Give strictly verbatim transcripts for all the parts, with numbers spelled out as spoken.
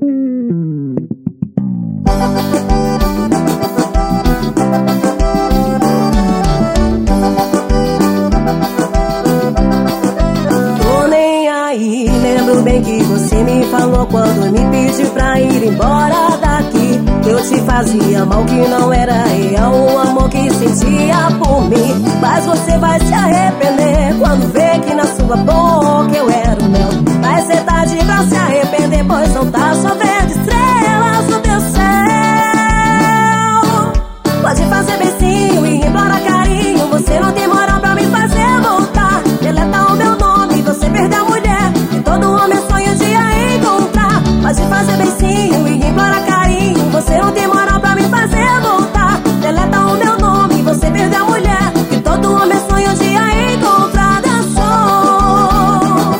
Tô nem aí, lembro bem que você me falou quando me pediu pra ir embora daqui. Eu te fazia mal, que não era real o amor que sentia por mim. Mas você vai se arrepender quando vê que na sua boca eu era o mel. Vai ser tarde pra se arrepender, pois não tá chovendo estrelas no teu céu. Pode fazer beicinho e implorar carinho, você não tem moral pra me fazer voltar. Deleta o meu nome, você perdeu a mulher que todo homem sonha um dia encontrar. Pode fazer beicinho e implorar carinho, você não tem moral pra me fazer voltar. Deleta o meu nome, você perdeu a mulher que todo homem sonha um dia encontrar. Dançou.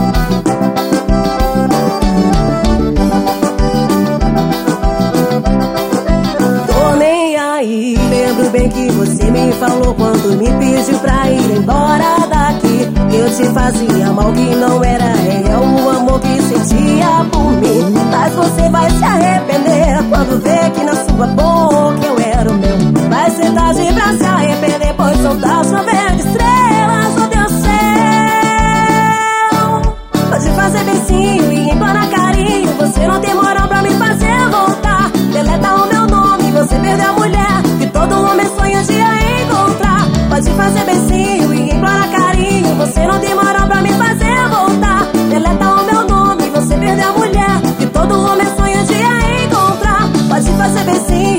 Tô nem aí, lembro bem que você me falou quando me pediu pra ir embora daqui. Eu te fazia mal, que não era real o amor que sentia por mim. Mas você vai se arrepender quando vê que na sua boca eu era o meu. Vai ser tarde pra se arrepender, pois não tá chovendo estrelas no teu céu. Pode fazer beicinho e implorar carinho, você não tem moral pra me fazer voltar. Deleta o meu nome, você perdeu a mulher que todo homem sonha um dia encontrar. Pode fazer beicinho e implorar carinho, você não tem moral pra me fazer voltar. Deleta o meu nome, você perdeu a mulher que todo homem sonha um dia encontrar. Pode fazer beicinho